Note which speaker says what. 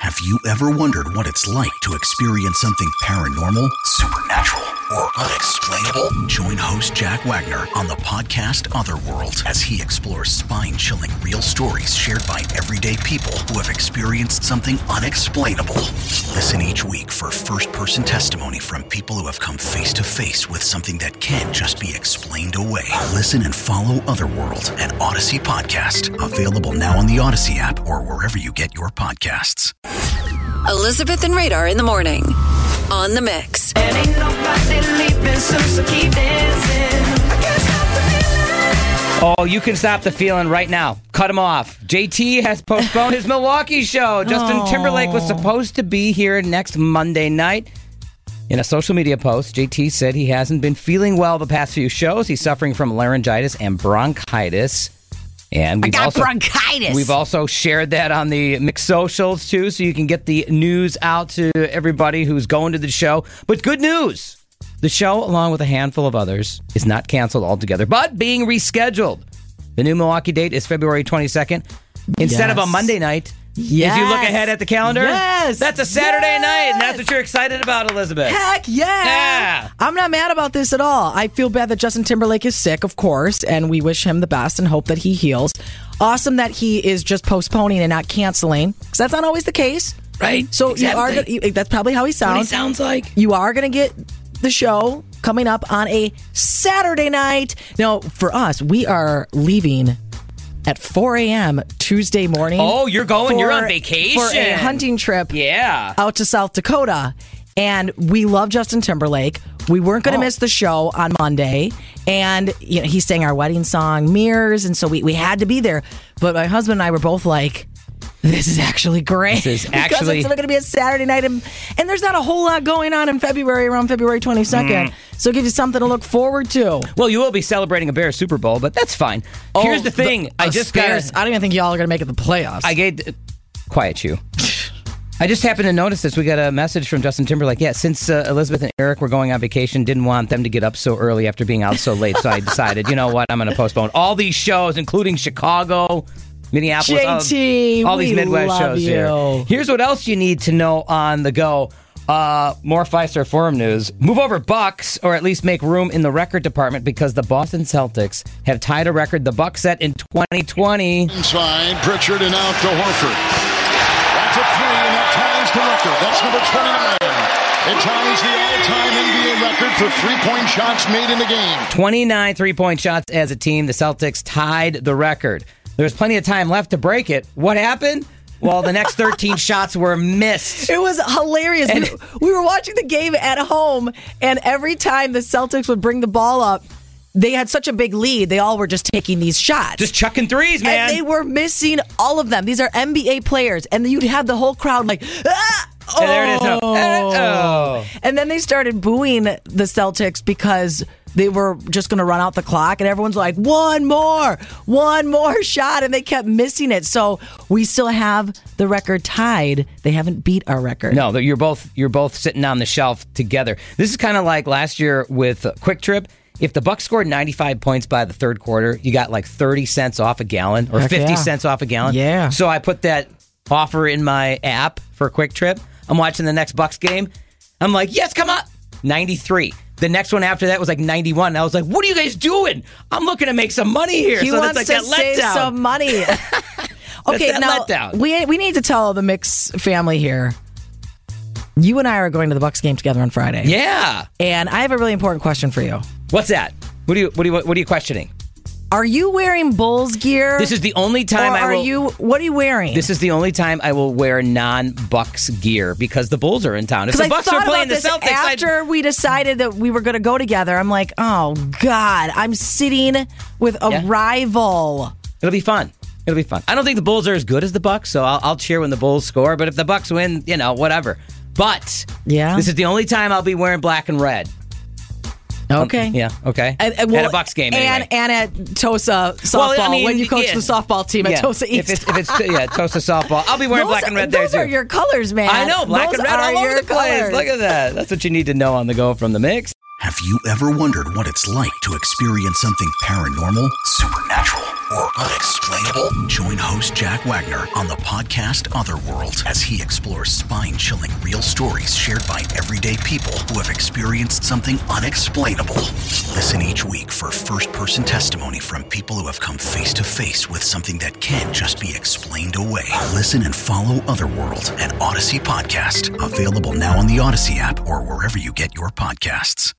Speaker 1: Have you ever wondered what it's like to experience something paranormal, supernatural, or unexplainable? Join host Jack Wagner on the podcast Otherworld as he explores spine-chilling real stories shared by everyday people who have experienced something unexplainable. Listen each week for first-person testimony from people who have come face-to-face with something that can't just be explained away. Listen and follow Otherworld, an Odyssey podcast. Available now on the Odyssey app or wherever you get your podcasts.
Speaker 2: Elizabeth and Radar in the morning on The Mix.
Speaker 3: And ain't nobody leaving, so keep dancing. I can't stop the feeling.
Speaker 4: Oh, you can stop the feeling right now. Cut him off. JT has postponed his Milwaukee show. Justin Timberlake was supposed to be here next Monday night. In a social media post, JT said he hasn't been feeling well the past few shows. He's suffering from laryngitis and bronchitis. And
Speaker 5: bronchitis.
Speaker 4: We've also shared that on the Mix socials, too, so you can get the news out to everybody who's going to the show. But good news. The show, along with a handful of others, is not canceled altogether, but being rescheduled. The new Milwaukee date is February 22nd. Instead of a Monday night,
Speaker 5: Yes.
Speaker 4: If you look ahead at the calendar,
Speaker 5: yes.
Speaker 4: That's a Saturday night, and that's what you're excited about, Elizabeth.
Speaker 5: Heck yeah. I'm not mad about this at all. I feel bad that Justin Timberlake is sick, of course, and we wish him the best and hope that he heals. Awesome that he is just postponing and not canceling, because that's not always the case.
Speaker 4: Right.
Speaker 5: So
Speaker 4: exactly.
Speaker 5: That's probably how he sounds.
Speaker 4: What he sounds like.
Speaker 5: You are going to get the show coming up on a Saturday night. Now, for us, we are leaving at 4 a.m. Tuesday morning.
Speaker 4: Oh, you're going? You're on vacation.
Speaker 5: For a hunting trip out to South Dakota. And we love Justin Timberlake. We weren't going to miss the show on Monday. And he sang our wedding song, Mirrors. And so we had to be there. But my husband and I were both like, this is actually great.
Speaker 4: This is
Speaker 5: because it's going to be a Saturday night. And there's not a whole lot going on in February, around February 22nd. So it gives you something to look forward to.
Speaker 4: Well, you will be celebrating a Bears Super Bowl, but that's fine. Here's the thing.
Speaker 5: I don't even think y'all are going to make it the playoffs.
Speaker 4: Quiet you. I just happened to notice this. We got a message from Justin Timberlake. Yeah, since Elizabeth and Eric were going on vacation, didn't want them to get up so early after being out so late. So I decided, you know what? I'm going to postpone all these shows, including Chicago, Minneapolis,
Speaker 5: JT,
Speaker 4: all these Midwest shows here. Here's what else you need to know on the go. More 5-Star Forum news. Move over Bucks, or at least make room in the record department, because the Boston Celtics have tied a record the Bucks set in 2020.
Speaker 6: Inside, Pritchard and out to Horford. That's a three, and that ties the record. That's number 29. It ties the all-time NBA record for three-point shots made in the game.
Speaker 4: 29 three-point shots as a team. The Celtics tied the record. There's plenty of time left to break it. What happened? Well, the next 13 shots were missed.
Speaker 5: It was hilarious. We were watching the game at home, and every time the Celtics would bring the ball up, they had such a big lead. They all were just taking these shots.
Speaker 4: Just chucking threes, man.
Speaker 5: And they were missing all of them. These are NBA players. And you'd have the whole crowd like, ah! Oh.
Speaker 4: And there it is. Oh.
Speaker 5: And then they started booing the Celtics because they were just going to run out the clock. And everyone's like, one more shot. And they kept missing it. So we still have the record tied. They haven't beat our record.
Speaker 4: No, you're both sitting on the shelf together. This is kind of like last year with Quick Trip. If the Bucks scored 95 points by the third quarter, you got like 30 cents off a gallon or 50 cents off a gallon.
Speaker 5: Yeah.
Speaker 4: So I put that offer in my app for Quick Trip. I'm watching the next Bucks game. I'm like, yes, come on. 93. The next one after that was like 91. And I was like, what are you guys doing? I'm looking to make some money here.
Speaker 5: He wants
Speaker 4: that's
Speaker 5: to
Speaker 4: like that
Speaker 5: save
Speaker 4: letdown.
Speaker 5: some money. Okay, now we need to tell the Mix family here. You and I are going to the Bucks game together on Friday.
Speaker 4: Yeah.
Speaker 5: And I have a really important question for you.
Speaker 4: What's that? What are you questioning?
Speaker 5: Are you wearing Bulls gear?
Speaker 4: This is the only time
Speaker 5: what are you wearing?
Speaker 4: This is the only time I will wear non-Bucks gear because the Bulls are in town. If the Bucks are playing the Celtics,
Speaker 5: after we decided that we were going to go together, I'm like, oh God, I'm sitting with a rival.
Speaker 4: It'll be fun. I don't think the Bulls are as good as the Bucks, so I'll cheer when the Bulls score. But if the Bucks win, whatever. But this is the only time I'll be wearing black and red.
Speaker 5: Okay.
Speaker 4: Okay. At a Bucks game, anyway.
Speaker 5: And at Tosa softball, when you coach the softball team at Tosa East.
Speaker 4: If it's Tosa softball, I'll be wearing black and red there, too.
Speaker 5: Those are your colors, man.
Speaker 4: I know, black and red all over the place. Look at that. That's what you need to know on the go from the Mix.
Speaker 1: Have you ever wondered what it's like to experience something paranormal, supernatural, or unexplainable? Join host Jack Wagner on the podcast Otherworld as he explores spine-chilling real stories shared by everyday people who have experienced something unexplainable. Listen each week for first-person testimony from people who have come face-to-face with something that can't just be explained away. Listen and follow Otherworld, an Odyssey podcast. Available now on the Odyssey app or wherever you get your podcasts.